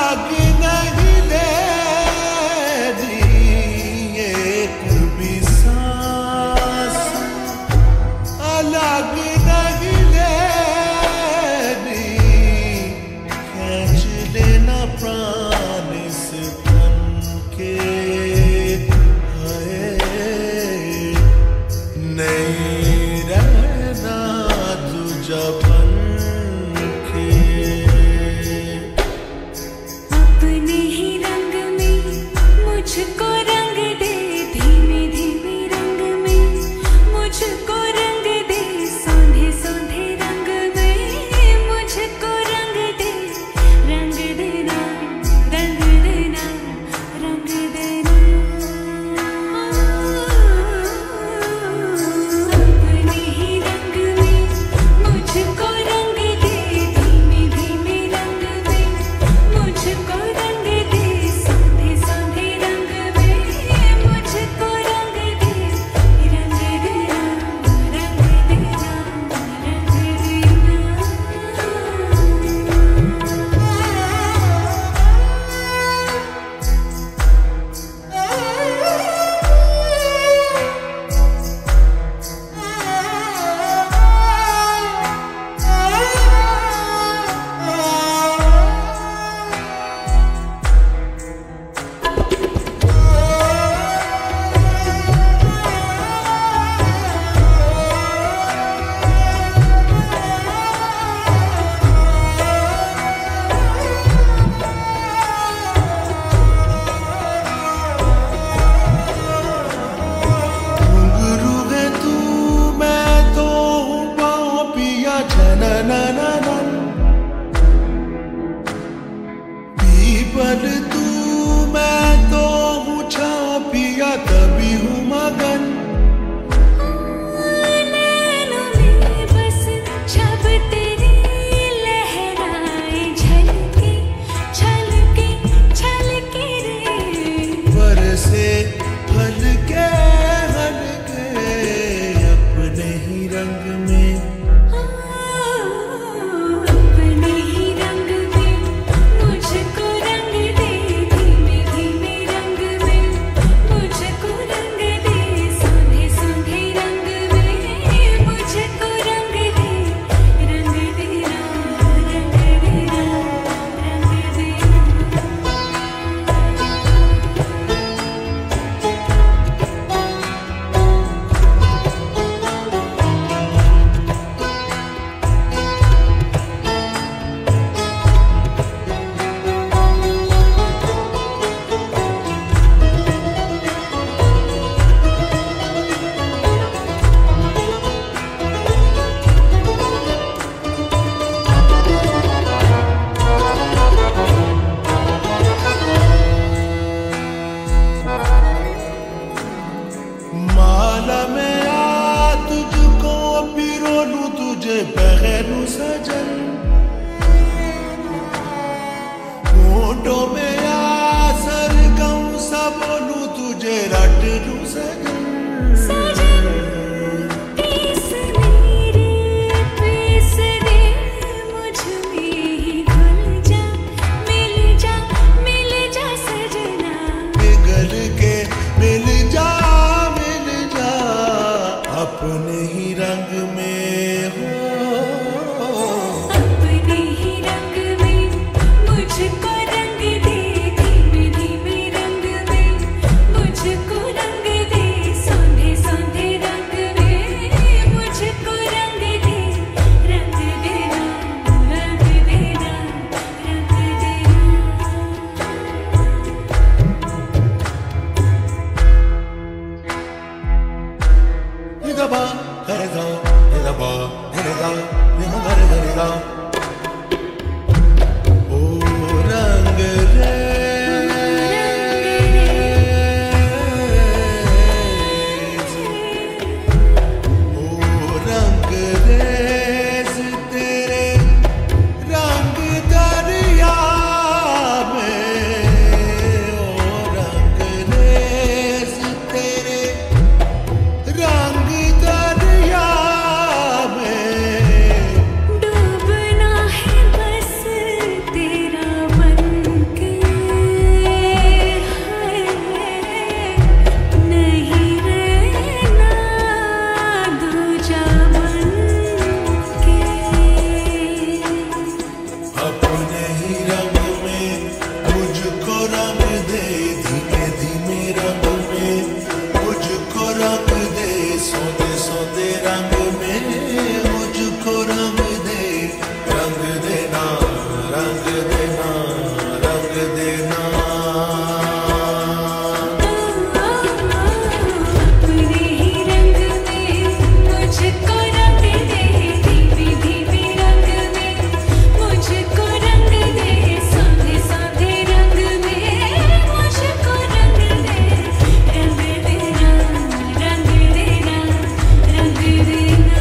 अलग नहीं लेनी एक भी सांस, अलग नहीं लेनी, खींच लेना प्राण इस तन के, हाय नहीं रहना तुझा बन के। अपने ही रंग में मुझको रंग दे, धीमे धीमे रंग में मुझको रंग दे, सौंधे सौंधे रंग में मुझको रंग दे, रंग देना रंग देना रंग देना। अपने ही रंग में मुझको रंग दे, धीमे धीमे रंग में मुझको रंग दे, सौंधे सौंधे रंग में मुझको रंग दे, रंग देना रंग देना रंग घुंघरू है तू मैं तो हूँ पापिया छननननन, पीपल तू मैं तो हूँ छापिया तभी हूँ मगन। नैनों में बस छब तेरी लहराए, झलके झलके झलके रे, बरसे हल्के हल्के अपने ही रंग में, अपने ही रंग में मुझको रंग दे, धीमे धीमे रंग में मुझको रंग दे, सौंधे सौंधे रंग में मुझको रंग दे, रंग देना रंग देना रंग देना। माला में आ तुझको पिरो लूं तुझे पहनूं सजन, होठों में आ सरगम सा बोलूं तुझे रट लूं सजन। सजन पीस मेरे पीस दे, मुझ में ही घुल जा मिल जा सजना, पिघल के मिल जा अपने ही रंग में हो। अपने ही रंग में मुझको रंग दे, धीमे धीमे रंग में मुझको रंग दे, सौंधे सौंधे देना। अपने ही रंग में मुझको रंग दे, धीमे धीमे रंग में मुझको रंग दे, साधे साधे रंग में मुझको रंग दे, रंग देना, रंग देना, रंग देना।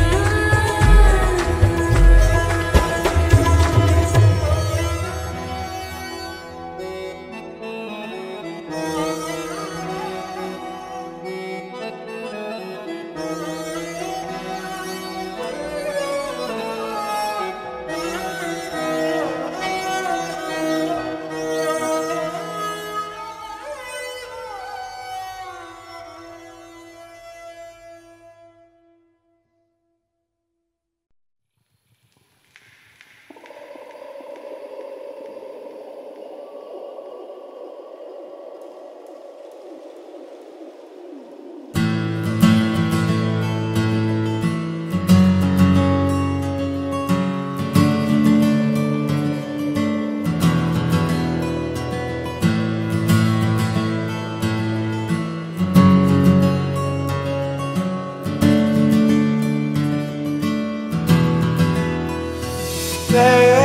Say